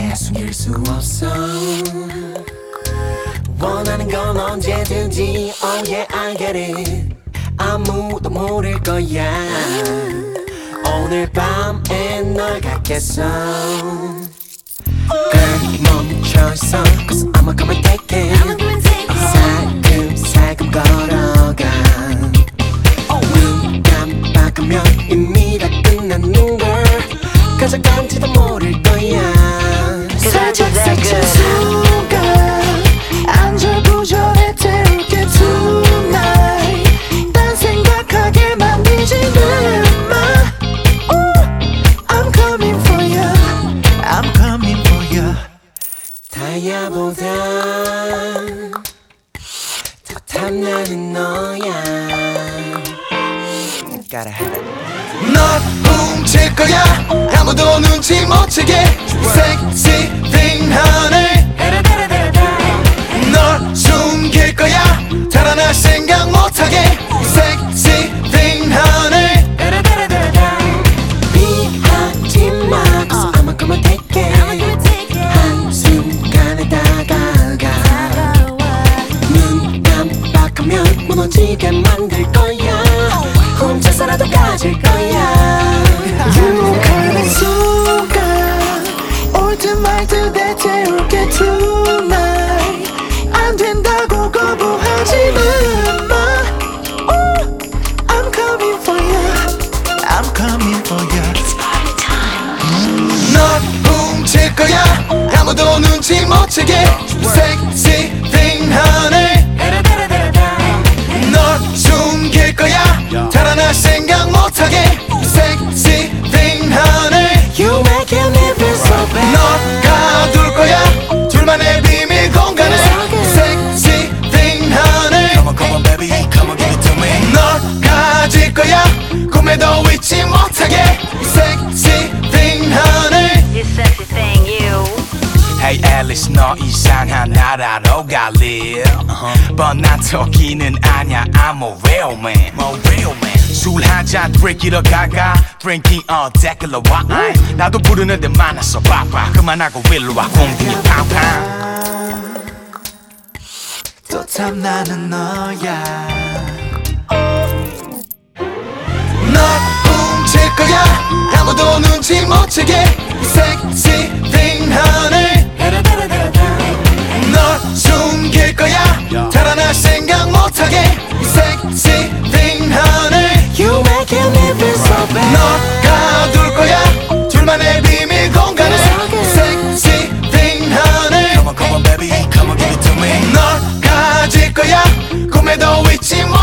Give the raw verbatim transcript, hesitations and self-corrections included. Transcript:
돼 숨길 수 없어 원하는 건 언제든지 Oh yeah I get it 아무도 모를 거야 오늘 밤에 널 갖겠어 Girl 멈춰있어 Cause I'ma come and take it 살금살금 걸어가 눈 깜빡하면 이미 다 끝났는 걸 가져간지도 모를 거야 살짝 스친 순간 안절부절해 태울게 tonight 딴 생각하게 만들지는 마 Ooh, I'm coming for you I'm coming for you 다이아보다 더 탐나는 너야 Gotta have it 널 훔칠 거야 아무도 눈치 못 채게 섹시 빈 하늘 널 숨길 거야 달아날 생각 못하게 섹시 빈 하늘 비하지마 Cause I'ma come and take it 한순간에 다가가 눈 깜빡하면 무너지게 만들 거야 혼자서라도 가질 거야 유혹하는 순간 옳든 말든 내 태울게 tonight 안 된다고 거부하지는 마 Ooh, I'm coming for you I'm coming for you 널 훔칠 거야 아무도 눈치 못 채게 섹시 빈 하늘 널 숨길 거야 달아날 생각 못하게 섹시 빈 하늘 You make me feel so bad 널 가둘 거야 둘만의 비밀 공간에 섹시 빈 하늘 Come on come on baby come on give it to me 널 가질 거야 꿈에도 잊지 못하게 섹시 빈 하늘 You sexy thing, you. Hey Alice 너 이상한 나라로 갈래 uh-huh. 뻔한 토끼는 아냐 I'm a real man, a real man. 술 한잔 들이키러 가가 Drinking all tequila wine 나도 부르는 데 많았어 바빠 그만하고 일로 와 공중이 팡팡 또 탐나는 너야 널 훔칠 거야 아무도 눈치 못 채게 섹시 빈 하늘 널 숨길 거야 달아날 생각 못하게 섹시 빈 하늘 You make me feel so bad 널 가둘 거야 둘만의 비밀 공간에 섹시 빈 하늘 Come on come on baby come on give it to me 널 가질 거야 꿈에도 잊지 못